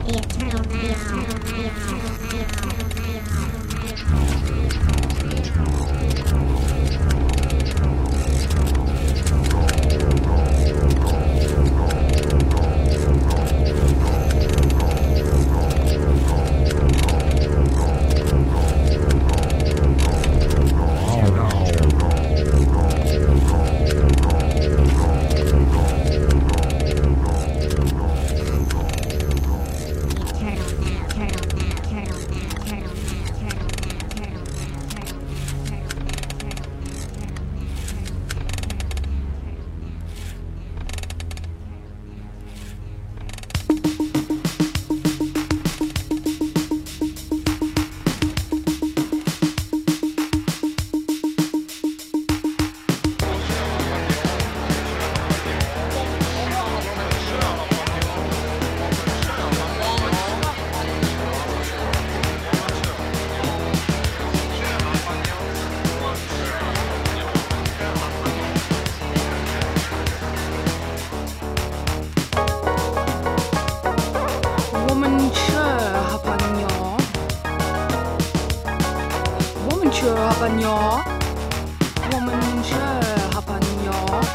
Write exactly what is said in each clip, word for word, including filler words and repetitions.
하반요 woman's 하반요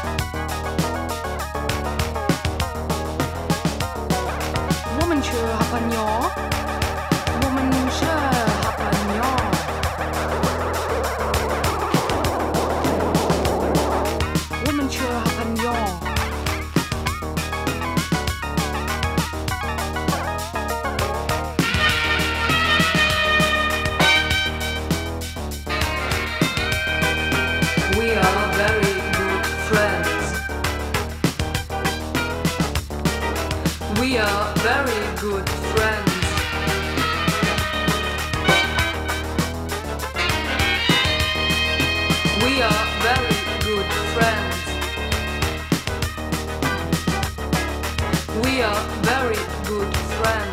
woman's 하반요 woman's 하반요 woman's 하반요 We are very good friends. We are very good friends. We are very good friends.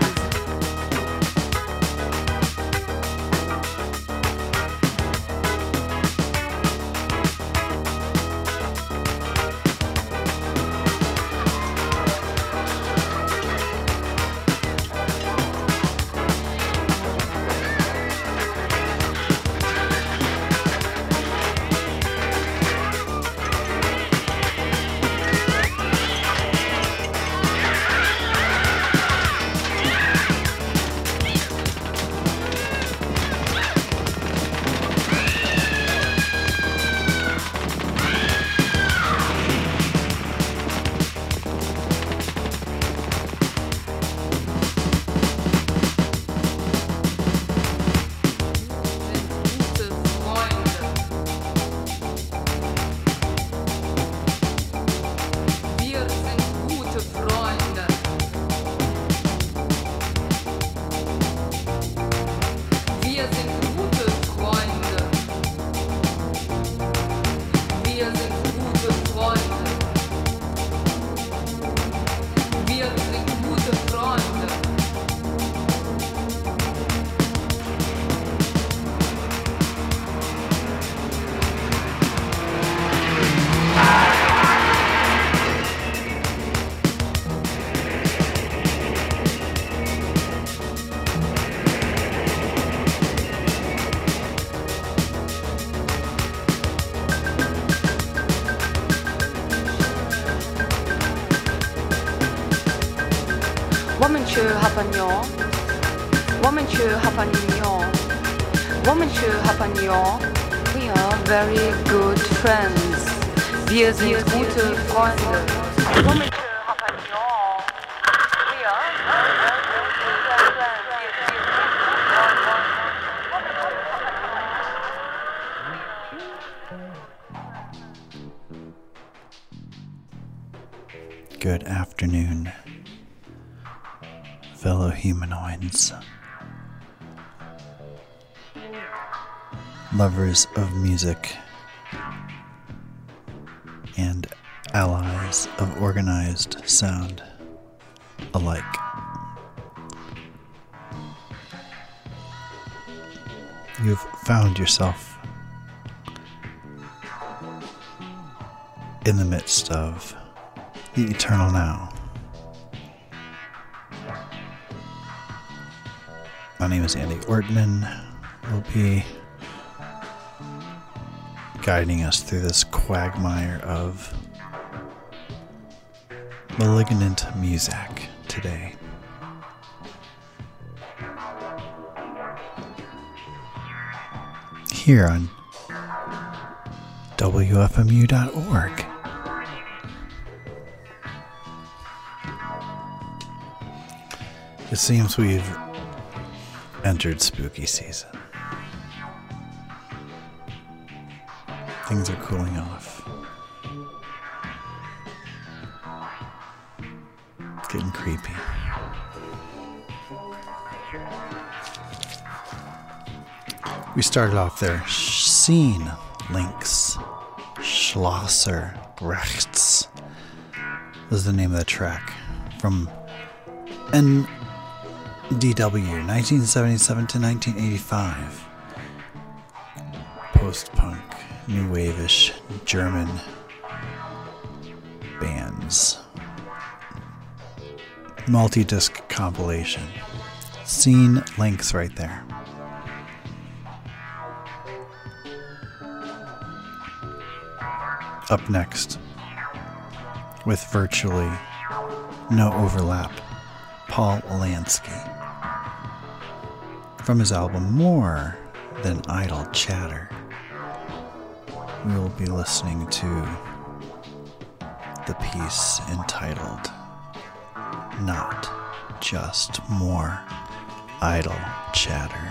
woman's 하반요 woman's 하반요 woman's 하반요 We are very good friends. Wir sind gute Freunde. Woman's 하반요 We are very good friends. Good afternoon, fellow humanoids, lovers of music, and allies of organized sound alike. You've found yourself in the midst of the eternal now. My name is Andy Ortman. We'll be guiding us through this quagmire of malignant music today. Here on W F M U dot org. It seems we've entered spooky season. Things are cooling off. It's getting creepy. We started off there. Scene Links Schlosser Rechts was the name of the track from N D W nineteen seventy-seven to nineteen eighty-five. Post-punk, new wave-ish German bands. Multi-disc compilation. Scene Links right there. Up next, with virtually no overlap, Paul Lansky. From his album More Than Idle Chatter, we will be listening to the piece entitled Not Just More Idle Chatter.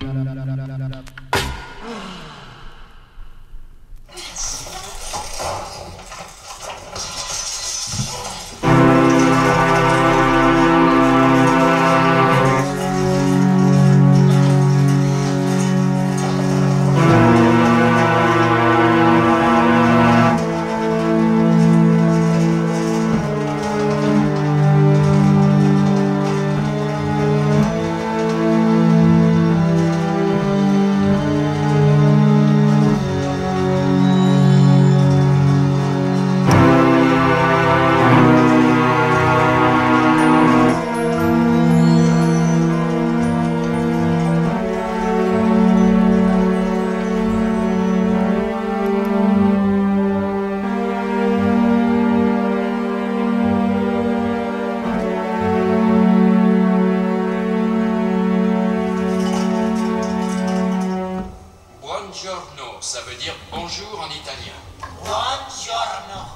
Buongiorno, ça veut dire bonjour en italien. Buongiorno.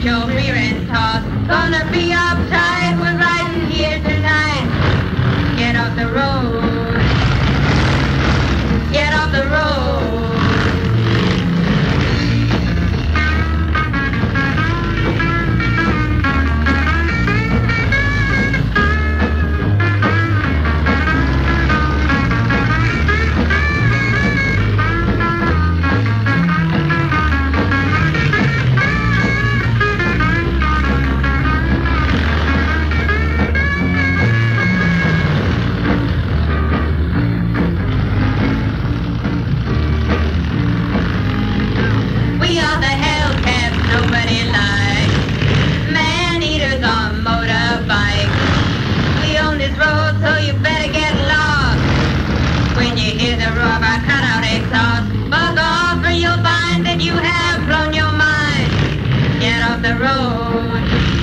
your rear end toss. Gonna be uptight, we're riding here tonight. Get off the road. Get off the road. We are the Hellcats nobody likes. Man-eaters on motorbikes. We own this road, so you better get lost. When you hear the roar of our cutout exhaust, buzz off or you'll find that you have blown your mind. Get off the road.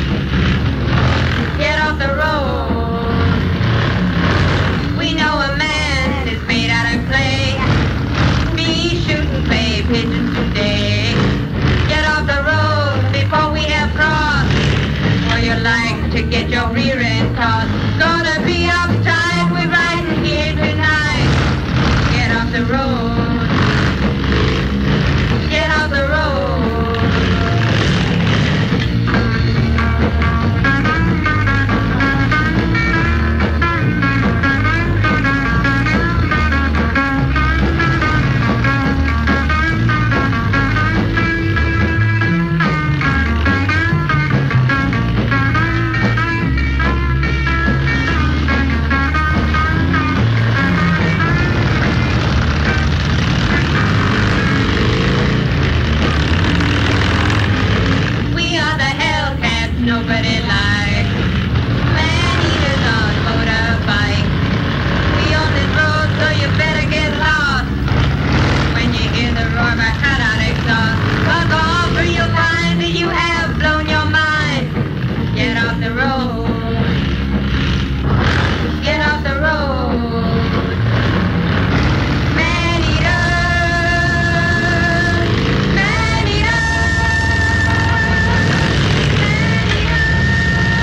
Get off the road. We know a man is made out of clay. Be shooting clay pigeons today. Get off the road before we have crossed. Or you like to get your rear end tossed. Gonna be uptight, we're riding here tonight. Get off the road. Get off the road. We are the Hellcats nobody likes. Man-eaters on motorbikes. We own this road, so you better get lost. When you hear the roar of our cutout exhaust, buzz off or you'll find that you have blown your mind. Get off the road. Get off the road. Man-eaters. Man-eaters. Man-eaters.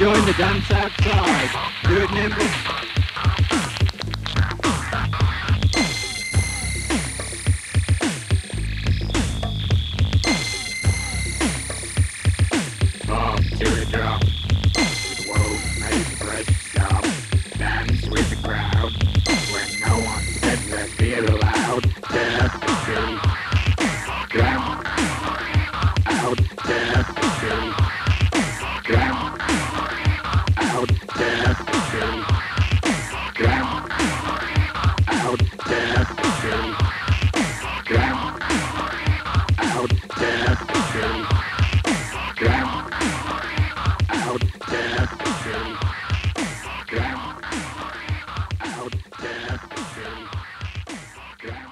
join the dance outside. Do it nimble. Oh, teardrop. Whoa, make a great job. Dance with the crowd. When no one said that feel loud. Step the street. Grab out, step the street. Grab out, step the street. Grab out, step the street. Grab out, step the street. Grab out, step the street. Grab out, step the street. Grab.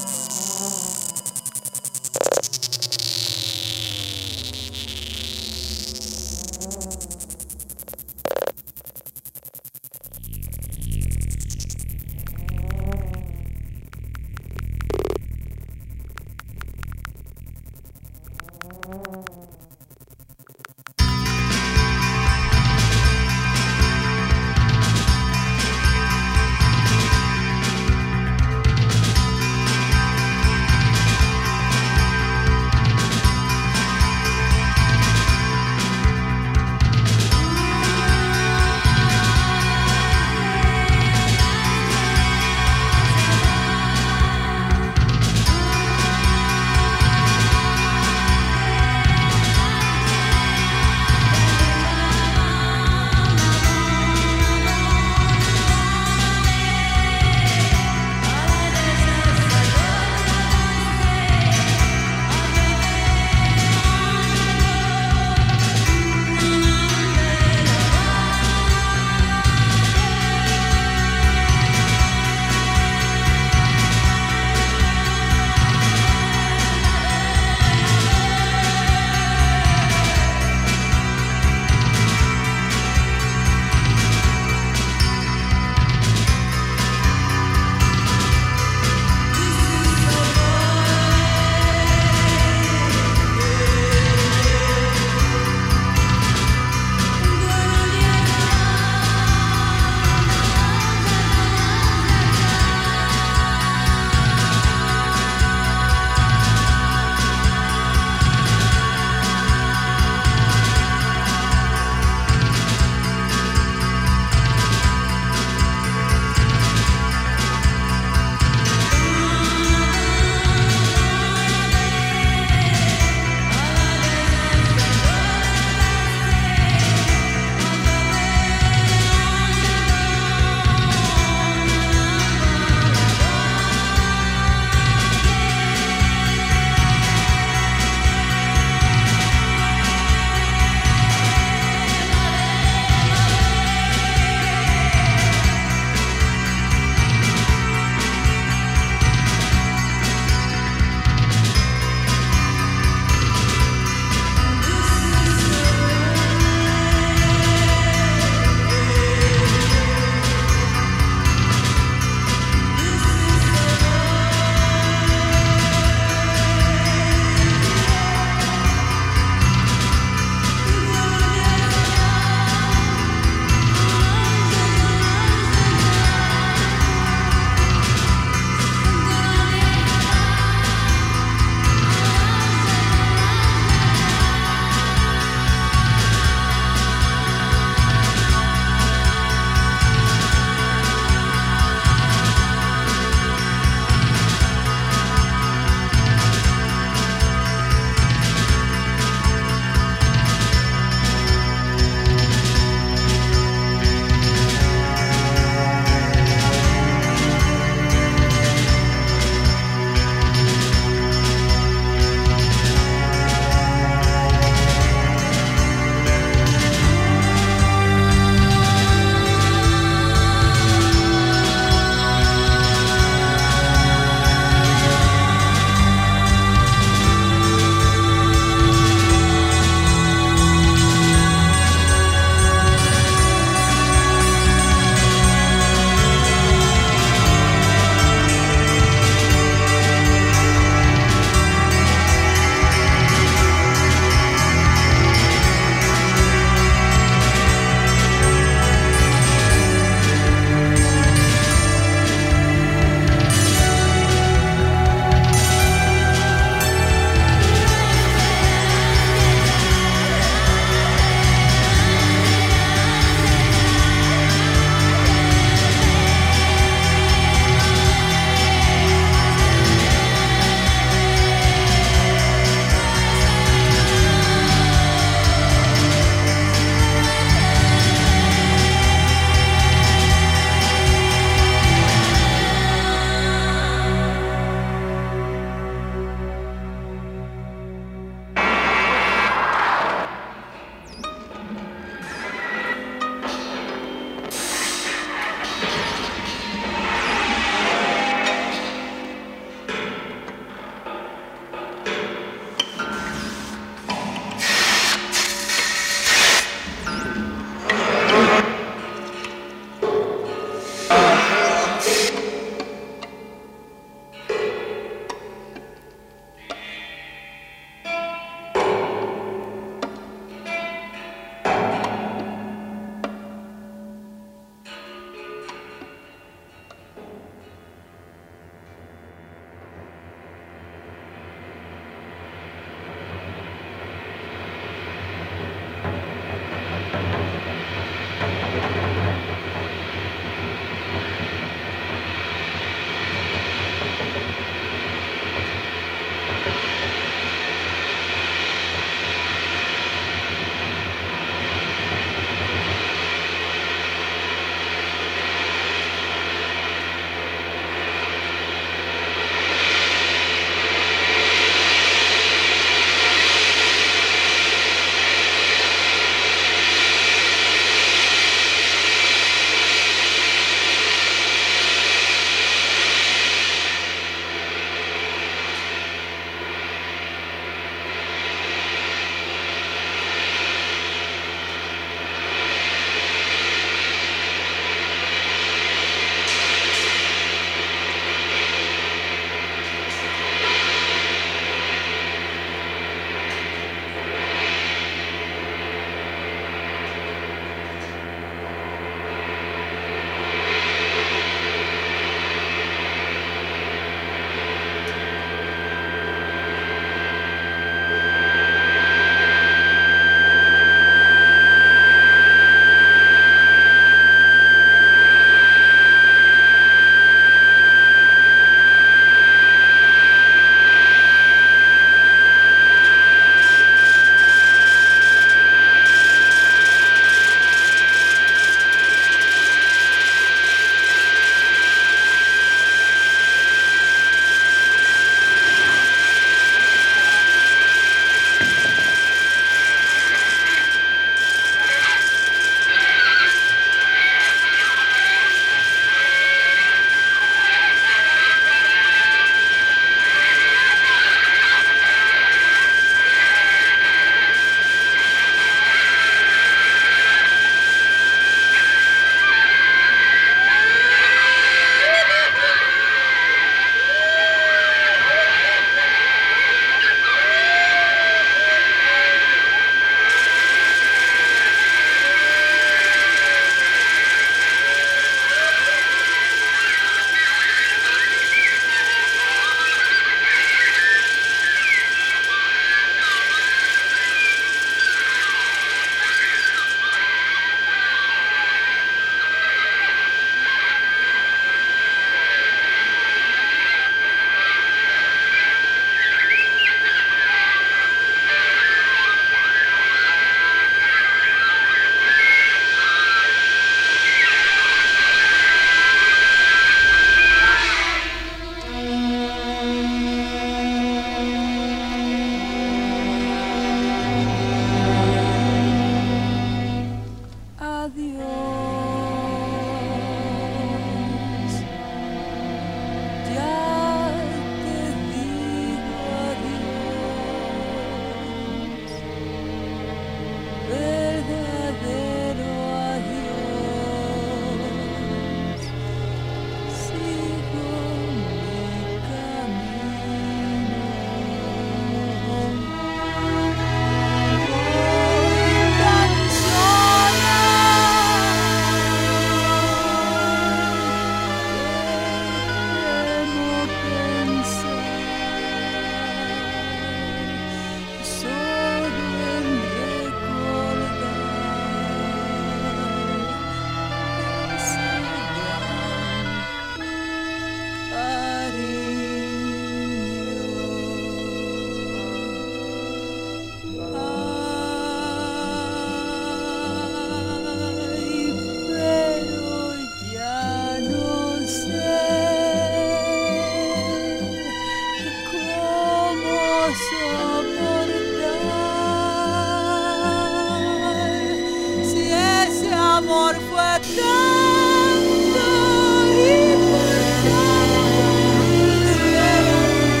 amor fue tanto y por tantas veces.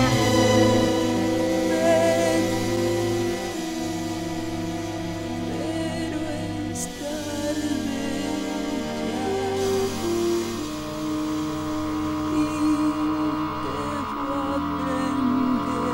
Ven, pero es tarde ya y debo aprender.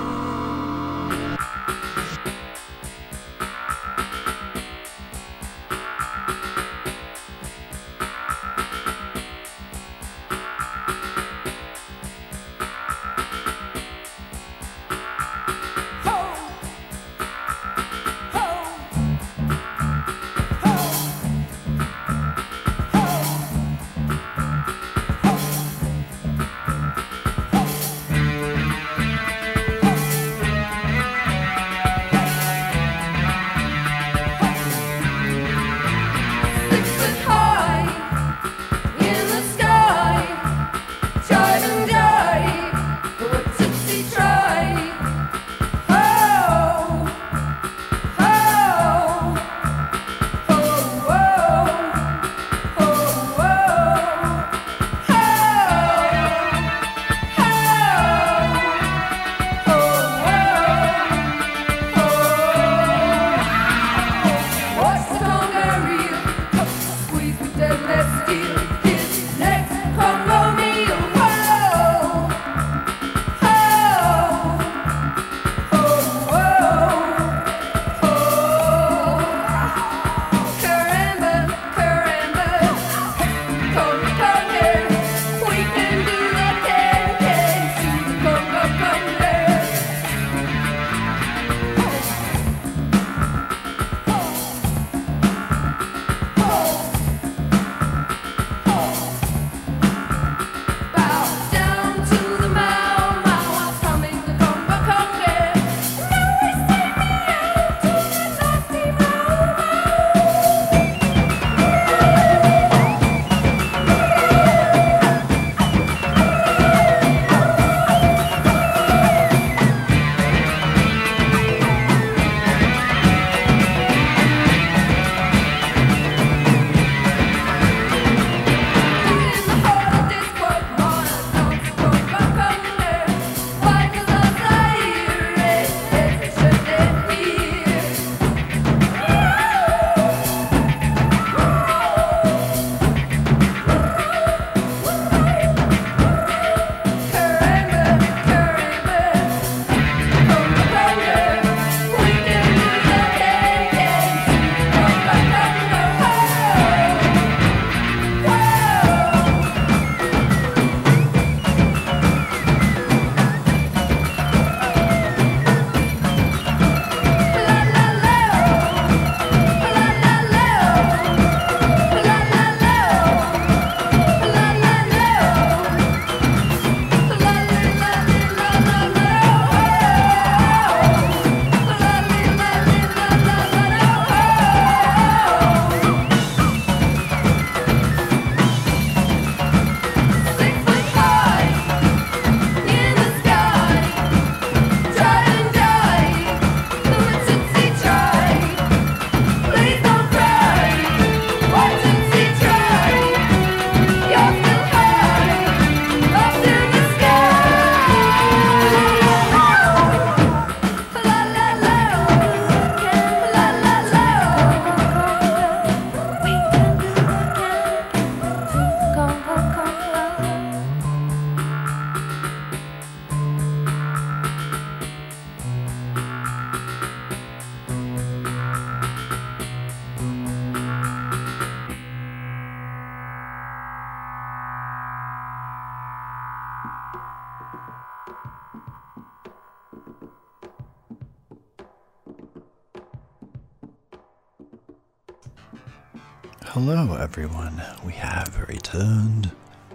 Hello, everyone. We have returned.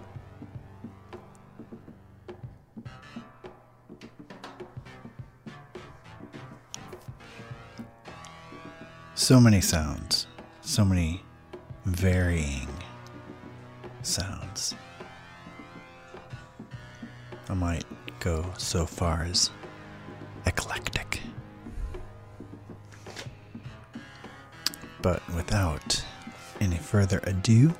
So many sounds, so many varying sounds. I might go so far as eclectic. But without any further ado,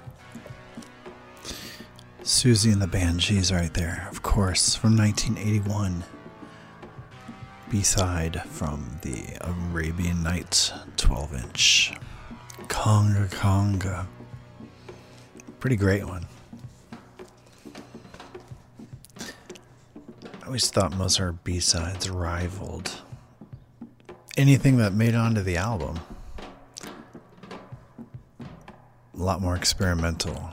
Susie and the Banshees right there, of course, from nineteen eighty-one. B-side from the Arabian Nights twelve inch. Conga Conga. Pretty great one. I always thought Mozart B-sides rivaled anything that made it onto the album. A lot more experimental.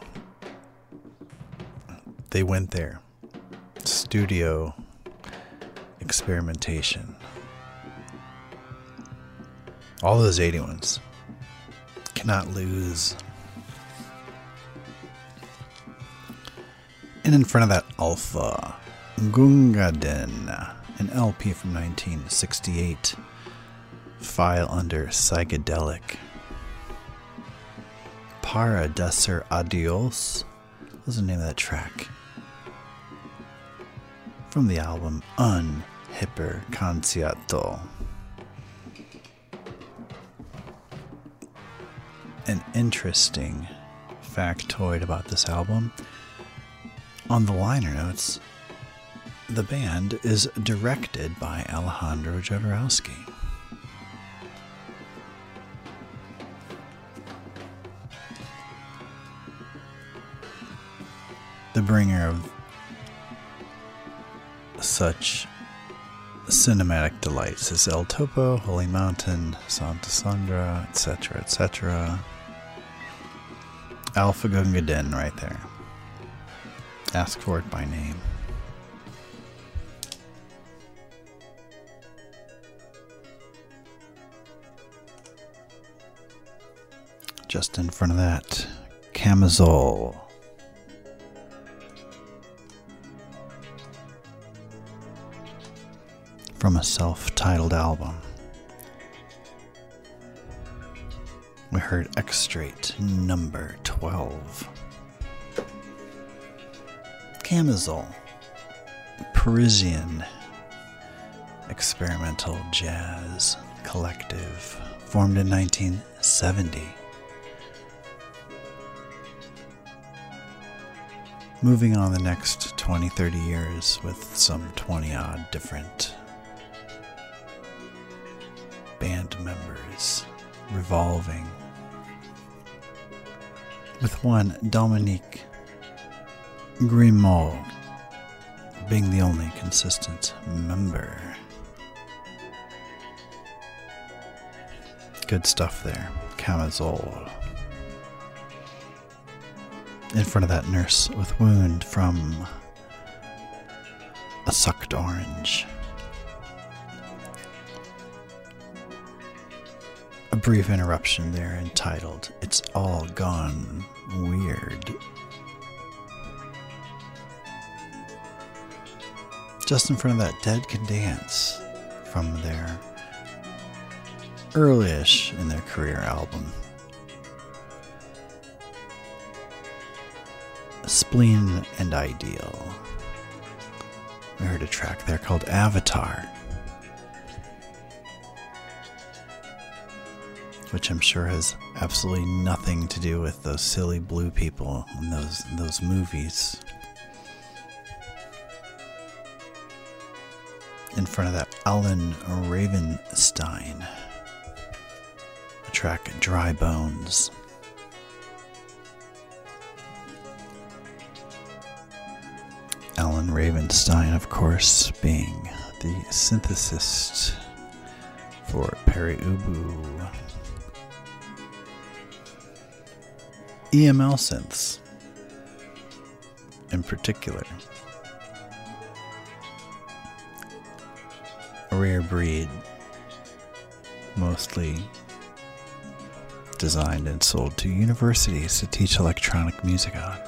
They went there. Studio experimentation. All those eighty ones. Cannot lose. And in front of that, Alpha Gungadin, an L P from nineteen sixty-eight. File under psychedelic. Para Descer Adios. What's the name of that track? From the album Un Hyperconcierto. An interesting factoid about this album. On the liner notes, the band is directed by Alejandro Jodorowsky. The bringer of such cinematic delights as El Topo, Holy Mountain, Santa Sandra, et cetera, et cetera. Alpha Gungadin right there. Ask for it by name. Just in front of that, Camisole. From a self-titled album. We heard Extrait number twelve. Camisole, Parisian experimental jazz collective, formed in nineteen seventy. Moving on the next twenty, thirty years with some twenty odd different band members revolving, with one Dominique Grimaud being the only consistent member. Good stuff there. Camisole. In front of that, Nurse with Wound from A Sucked Orange. A brief interruption there entitled It's All Gone Weird. Just in front of that, Dead Can Dance from their early-ish in their career album. Spleen and Ideal. We heard a track there called Avatar, which I'm sure has absolutely nothing to do with those silly blue people in those those movies. In front of that, Alan Ravenstein, a track Dry Bones. Alan Ravenstein, of course, being the synthesist for Pere Ubu. E M L synths, in particular. A rare breed, mostly designed and sold to universities to teach electronic music on.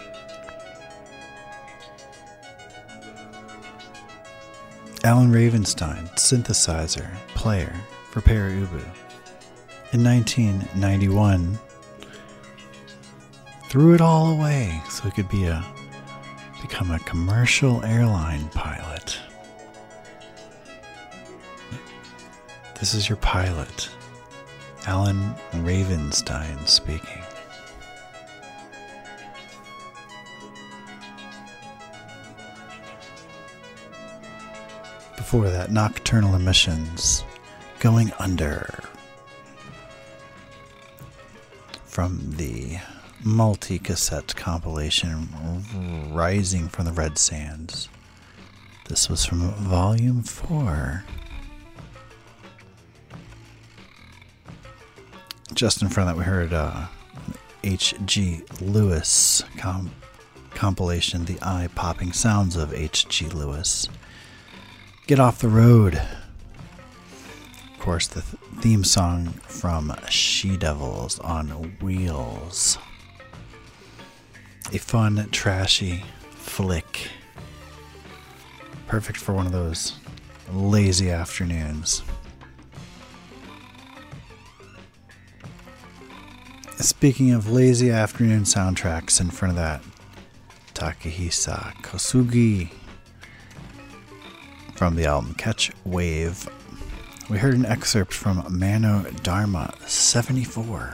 Alan Ravenstein, synthesizer, player for Pere Ubu. In nineteen ninety-one, threw it all away so he could be a become a commercial airline pilot. This is your pilot, Alan Ravenstein speaking. before that, Nocturnal Emissions, Going Under. From the multi-cassette compilation Rising from the Red Sands. This was from Volume four. Just in front of that, we heard uh, H G. Lewis com- compilation, The Eye-Popping Sounds of H G. Lewis. Get Off the Road. Of course, the th- theme song from She-Devils on Wheels. A fun, trashy flick. Perfect for one of those lazy afternoons. Speaking of lazy afternoon soundtracks, in front of that, Takehisa Kosugi from the album Catch Wave. We heard an excerpt from Mano Dharma seventy-four.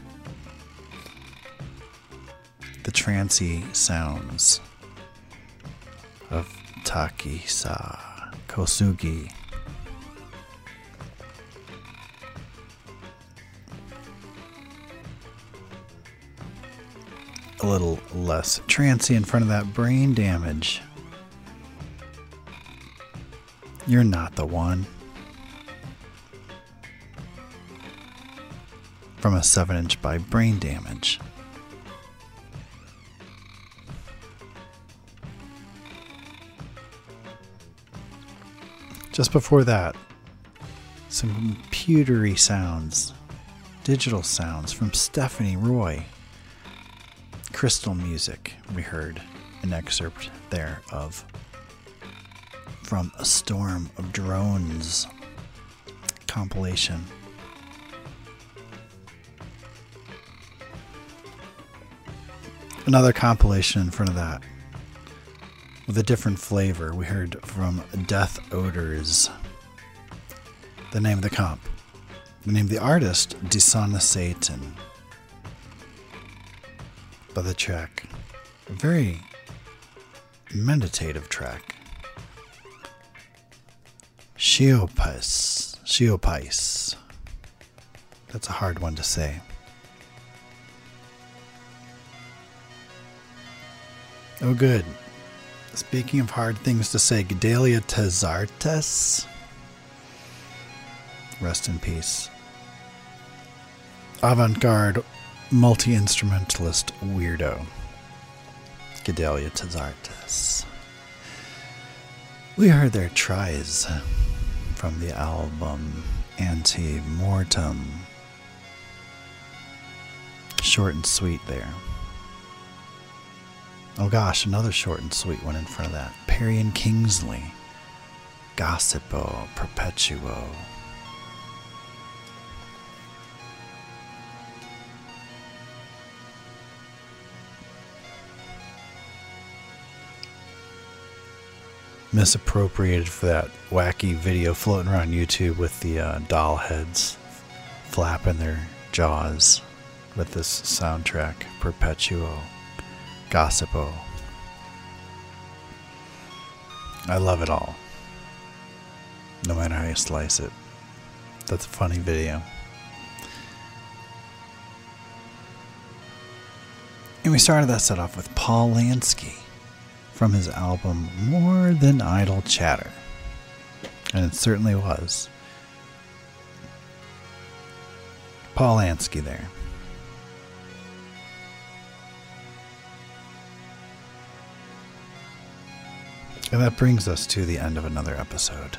The trancy sounds of Takehisa Kosugi. A little less trancy in front of that, Brain Damage. You're Not the One. From a seven inch by Brain Damage. Just before that, some computery sounds, digital sounds from Stephanie Roy. Crystal Music, we heard an excerpt there of from A Storm of Drones compilation. Another compilation in front of that with a different flavor. We heard from Death Odors. The name of the comp. The name of the artist, Disana Satan. But the track, a very meditative track. Shiopais. Shiopais. That's a hard one to say. Oh, good. Speaking of hard things to say, Gedalia Tezartes. Rest in peace. Avant-garde multi-instrumentalist weirdo. Gedalia Tezartes. We heard their tries from the album Ante-Mortem. Short and sweet there. Oh gosh, another short and sweet one in front of that. Perry and Kingsley. Gossipo Perpetuo. Misappropriated for that wacky video floating around YouTube with the uh, doll heads flapping their jaws with this soundtrack, Perpetuo. Gossipo. I love it all. No matter how you slice it. That's a funny video. And we started that set off with Paul Lansky from his album More Than Idle Chatter. And it certainly was. Paul Lansky there. And that brings us to the end of another episode.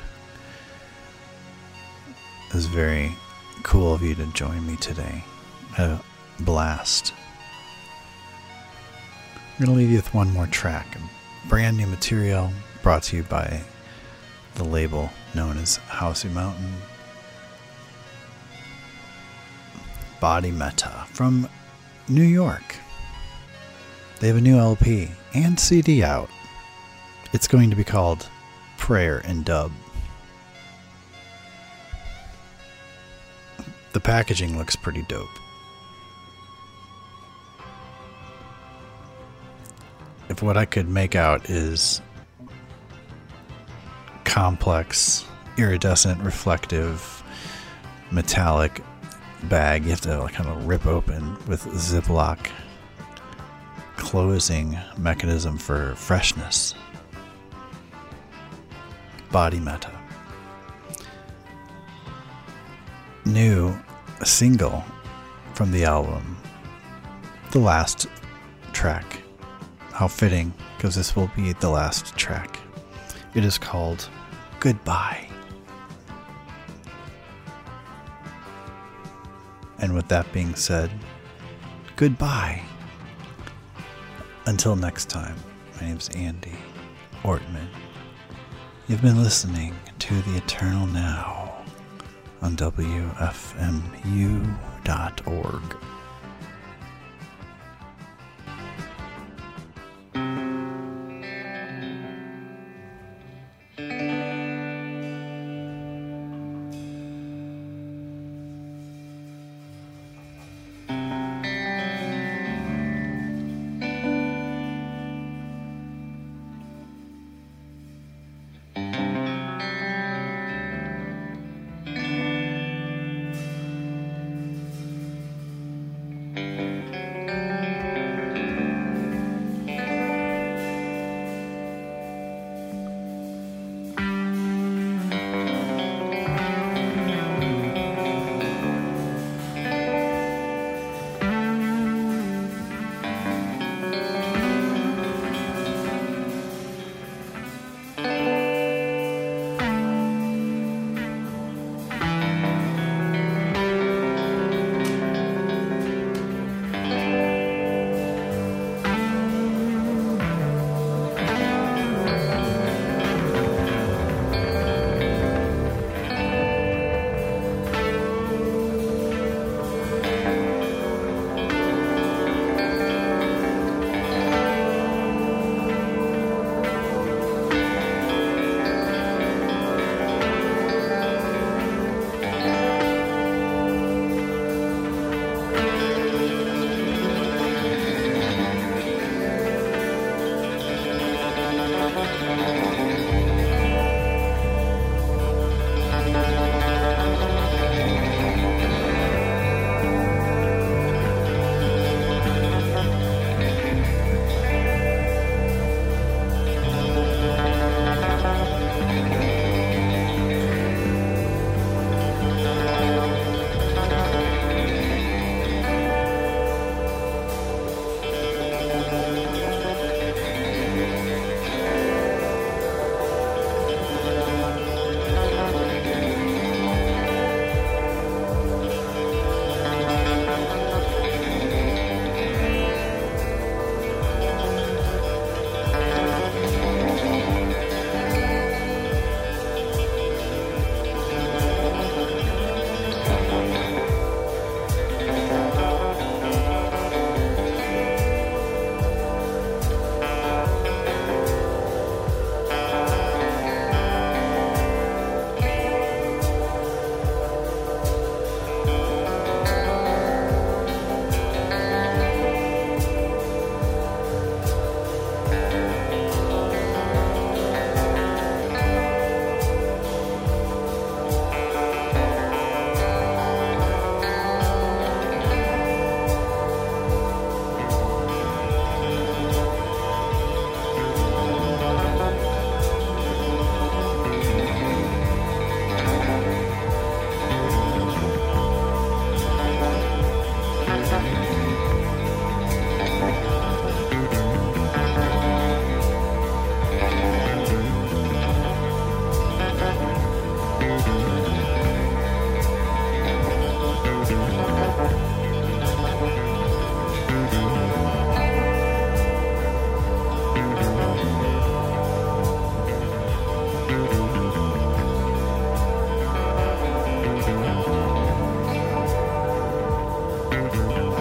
It was very cool of you to join me today. A blast. I'm going to leave you with one more track. Brand new material brought to you by the label known as Housey Mountain. Body Meta from New York. They have a new L P and C D out. It's going to be called Prayer and Dub. The packaging looks pretty dope. If what I could make out is complex, iridescent, reflective, metallic bag you have to like kind of rip open with Ziploc closing mechanism for freshness. Body Meta. New single from the album. The last track. How fitting, because this will be the last track. It is called Goodbye. And with that being said, goodbye. Until next time, my name's Andy Ortman. You've been listening to The Eternal Now on W F M U dot org. Thank you.